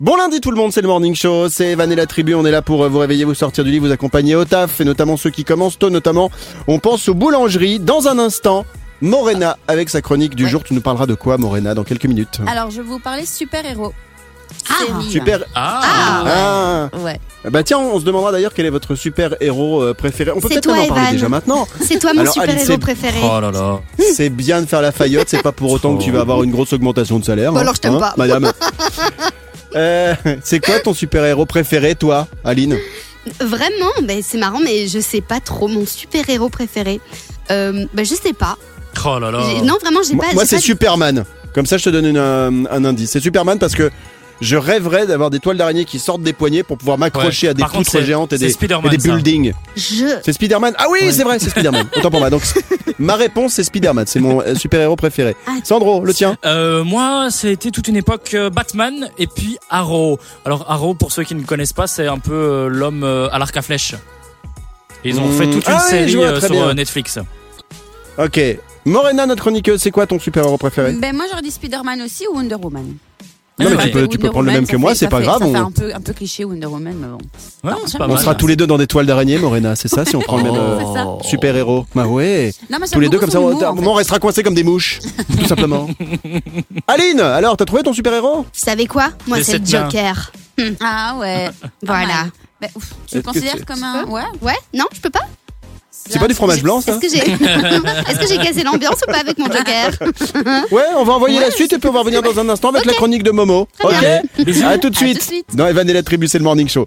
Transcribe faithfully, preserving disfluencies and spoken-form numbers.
Bon lundi tout le monde, c'est le Morning Show, c'est Evan et la tribu, on est là pour vous réveiller, vous sortir du lit, vous accompagner au taf, et notamment ceux qui commencent tôt, notamment on pense aux boulangeries. Dans un instant, Morena avec sa chronique du ouais. jour, tu nous parleras de quoi Morena dans quelques minutes? Alors je vais vous parler super-héros. Ah, Série. Super. Ah, Ah. Ouais. Bah tiens, on se demandera d'ailleurs quel est votre super-héros euh, préféré. On peut C'est peut-être toi, même en parler Evan. déjà maintenant. C'est toi mon Alors, Alice, super-héros c'est- préféré. Oh là là. C'est bien de faire la faillotte, c'est pas pour autant que tu vas avoir une grosse augmentation de salaire. Bah hein, alors, je t'aime hein, pas. Madame. Euh, c'est quoi ton super-héros préféré, toi, Aline? Vraiment, bah, c'est marrant, mais je sais pas trop mon super-héros préféré. Euh, bah, je sais pas. Oh là là. J'ai- Non, vraiment, j'ai Moi, pas. moi, j'ai c'est pas- Superman. Comme ça, je te donne une, un, un indice. C'est Superman parce que je rêverais d'avoir des toiles d'araignée qui sortent des poignets pour pouvoir m'accrocher Ouais. à des Par contre, poutres c'est- géantes et c'est des, Spider-Man, et des ça. buildings. Je. C'est Spider-Man. Ah oui, Ouais. c'est vrai, c'est Spider-Man. Autant pour moi. Donc, ma réponse, c'est Spider-Man. C'est mon euh, super-héros préféré. Ah. Sandro, le tien? Euh, moi, c'était toute une époque euh, Batman et puis Arrow. Alors Arrow, pour ceux qui ne connaissent pas, c'est un peu euh, l'homme euh, à l'arc à flèche. Et ils ont Mmh. fait toute une Ah oui, je série vois, euh, très sur bien. euh, Netflix. Ok. Morena, notre chroniqueuse, c'est quoi ton super-héros préféré? Ben moi j'aurais dit Spider-Man aussi ou Wonder Woman. Non, mais Ouais. tu peux, tu peux Wonder prendre le Woman, même ça que moi, fait- c'est ça pas fait- grave. Ça On, fait un peu, un peu cliché Wonder Woman, mais bon. Ouais, Non, c'est j'aime pas on mal. sera tous les deux dans des toiles d'araignée, Morena, c'est ça, si on prend le même euh, C'est ça. super-héros. Bah ouais. Non, mais Tous les deux comme ça, on, on, à un moment, on restera coincés comme des mouches, tout simplement. Aline, alors, t'as trouvé ton super-héros? Vous savez quoi? Moi, Les c'est le sept nains. Joker. Ah ouais. Voilà. Pas mal. Ben, ouf, tu Est-ce le que considères c'est- comme un. Ouais. Ouais? Non, je peux pas? C'est pas du fromage blanc, ça? Est-ce que j'ai Est-ce que j'ai cassé l'ambiance ou pas avec mon Joker? Ouais, on va envoyer Ouais, la suite et puis on va revenir dans un instant avec la chronique de Momo. Très Ok? bien. Bisous. À tout de À tout de suite. suite. Dans Evan et la tribu, c'est le Morning Show.